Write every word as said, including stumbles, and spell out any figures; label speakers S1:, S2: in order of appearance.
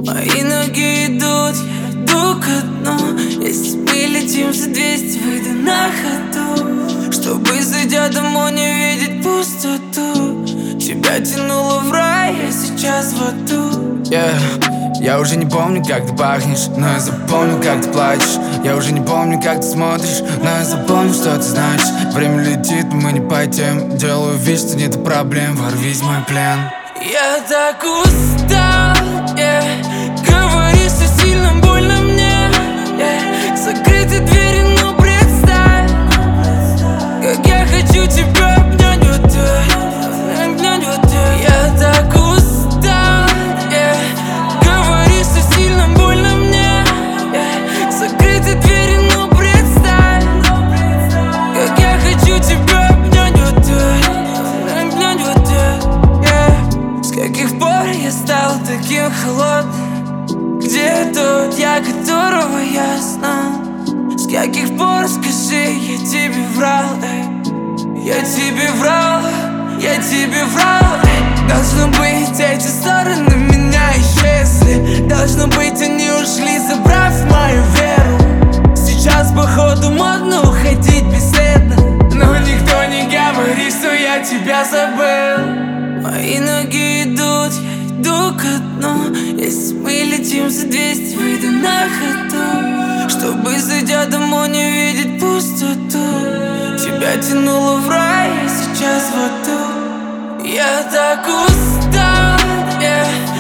S1: Мои ноги идут, я иду ко дну. Если мы летим за двести, выйду на ходу, чтобы, зайдя домой, не видеть пустоту. Тебя тянуло в рай, я сейчас в аду.
S2: Yeah. Я уже не помню, как ты пахнешь, но я запомню, как ты плачешь. Я уже не помню, как ты смотришь, но я запомню, что ты значишь. Время летит, мы не по тем. Делаю вид, что нет проблем, ворвись в мой плен.
S1: Я так устал, yeah. Говоришь, что сильно больно мне, yeah. Закрыты двери, ну представь, как я хочу тебя обнять вот так, обнять вот так. Я так устал, yeah. Говоришь, что сильно больно мне, yeah. Закрыты двери, ну представь, как я хочу тебя обнять вот так, обнять вот так, yeah. С каких пор я стал таким холодным? Где тот я, которого я знал? С каких пор, скажи, я тебе врал, эй? Я тебе врал, я тебе врал, эй? Должно быть, эти стороны меня исчезли. Должно быть, они ушли, забрав мою веру. Сейчас, походу, модно уходить бесследно, но никто не говорит, что я тебя забыл. Мои ноги идут, я иду ко дну. Если мы летим за двести, выйду на ходу, чтобы, зайдя домой, не видеть пустоту. Тебя тянуло в рай, я сейчас в аду. Я так устал, yeah.